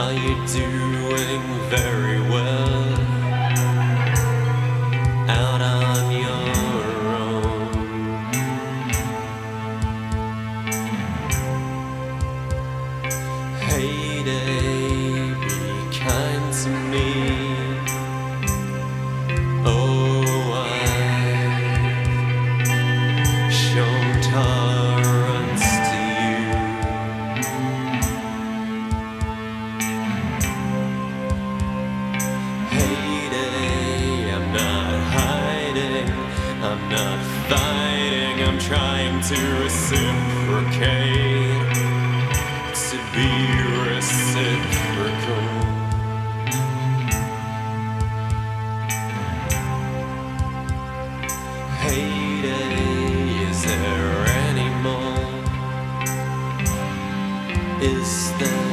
Are you doing very well out on your own? Heyday, be kind to me. Oh, I've shown tolerance to you. Heyday, I'm not hiding, I'm not fighting, I'm trying to reciprocate, to be reciprocal. Heyday, is there any more? Is there